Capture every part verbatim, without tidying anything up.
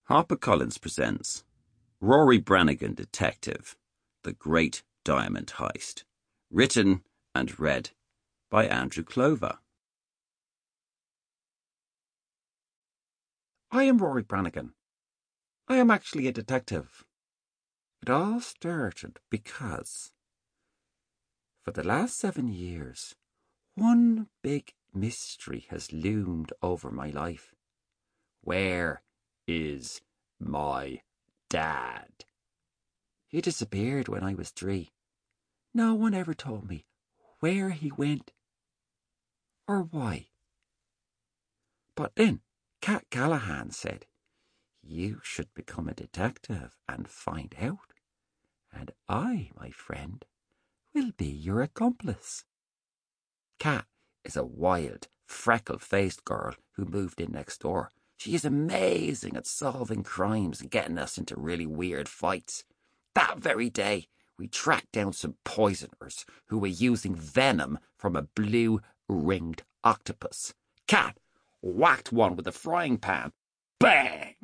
HarperCollins presents Rory Branigan Detective, The Great Diamond Heist, written and read by Andrew Clover. I am Rory Branigan. I am actually a detective. It all started because, for the last seven years, one big mystery has loomed over my life. Where is my dad? He disappeared when I was three. No one ever told me where he went or why. But then Cat Callahan said, "You should become a detective and find out. And I, my friend, will be your accomplice." Cat is a wild, freckle-faced girl who moved in next door. She is amazing at solving crimes and getting us into really weird fights. That very day, we tracked down some poisoners who were using venom from a blue-ringed octopus. Cat whacked one with a frying pan. Bang!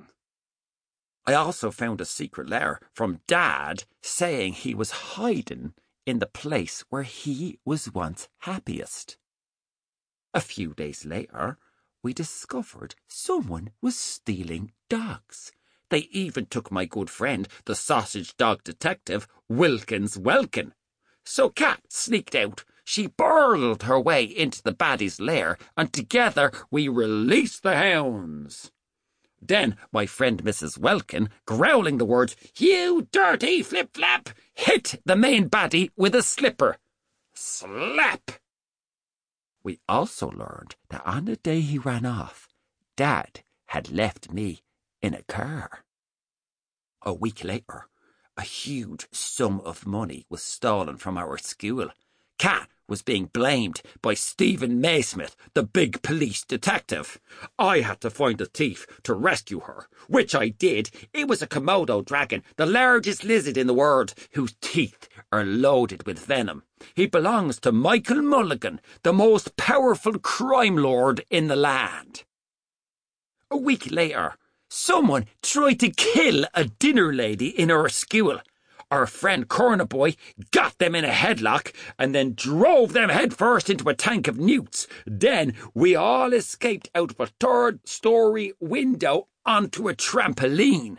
I also found a secret letter from Dad saying he was hiding in the place where he was once happiest. A few days later, we discovered someone was stealing dogs. They even took my good friend, the sausage dog detective, Wilkins Welkin. So Cat sneaked out. She burrowed her way into the baddie's lair, and together we released the hounds. Then my friend Missus Welkin, growling the words, "You dirty flip-flap," hit the main baddie with a slipper. Slap! We also learned that on the day he ran off, Dad had left me in a car. A week later, a huge sum of money was stolen from our school. Cat was being blamed by Stephen Maysmith, the big police detective. I had to find a thief to rescue her, which I did. It was a Komodo dragon, the largest lizard in the world, whose teeth are loaded with venom. He belongs to Michael Mulligan, the most powerful crime lord in the land. A week later, someone tried to kill a dinner lady in our school. Our friend Corner Boy got them in a headlock and then drove them headfirst into a tank of newts. Then we all escaped out of a third-story window onto a trampoline.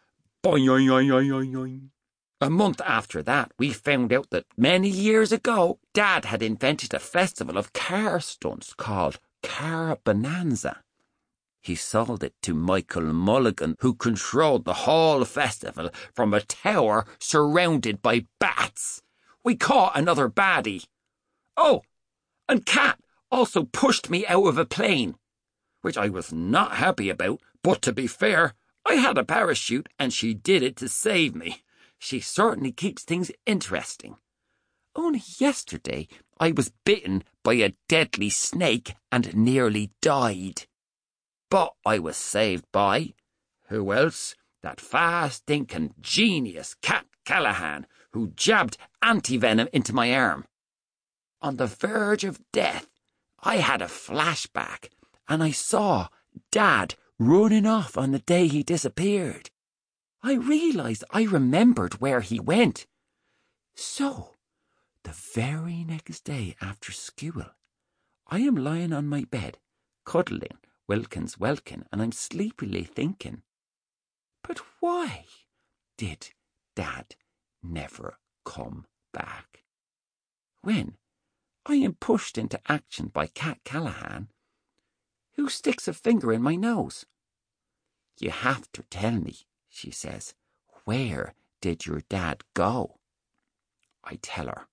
Boing. A month after that, we found out that many years ago, Dad had invented a festival of car stunts called Car Bonanza. He sold it to Michael Mulligan, who controlled the whole festival from a tower surrounded by bats. We caught another baddie. Oh, and Cat also pushed me out of a plane, which I was not happy about, but to be fair, I had a parachute and she did it to save me. She certainly keeps things interesting. Only yesterday, I was bitten by a deadly snake and nearly died. But I was saved by, who else? That fast-thinking genius Cat Callahan, who jabbed anti-venom into my arm. On the verge of death, I had a flashback, and I saw Dad running off on the day he disappeared. I realised I remembered where he went. So, the very next day after school, I am lying on my bed, cuddling Wilkins Welkin, and I'm sleepily thinking, but why did Dad never come back? When I am pushed into action by Cat Callahan, who sticks a finger in my nose. "You have to tell me," she says, "where did your dad go?" I tell her,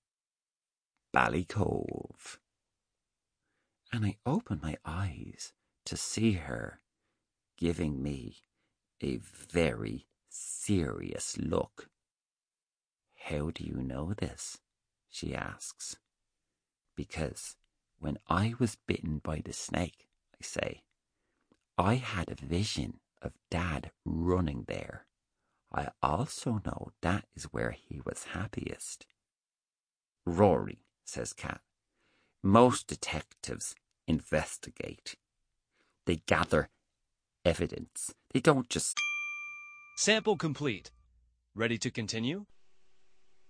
Ballycove. And I open my eyes to see her giving me a very serious look. "How do you know this?" she asks. "Because when I was bitten by the snake," I say, "I had a vision of Dad running there. I also know that is where he was happiest." "Rory," says Cat, "most detectives investigate. They gather evidence. They don't just Sample complete. Ready to continue?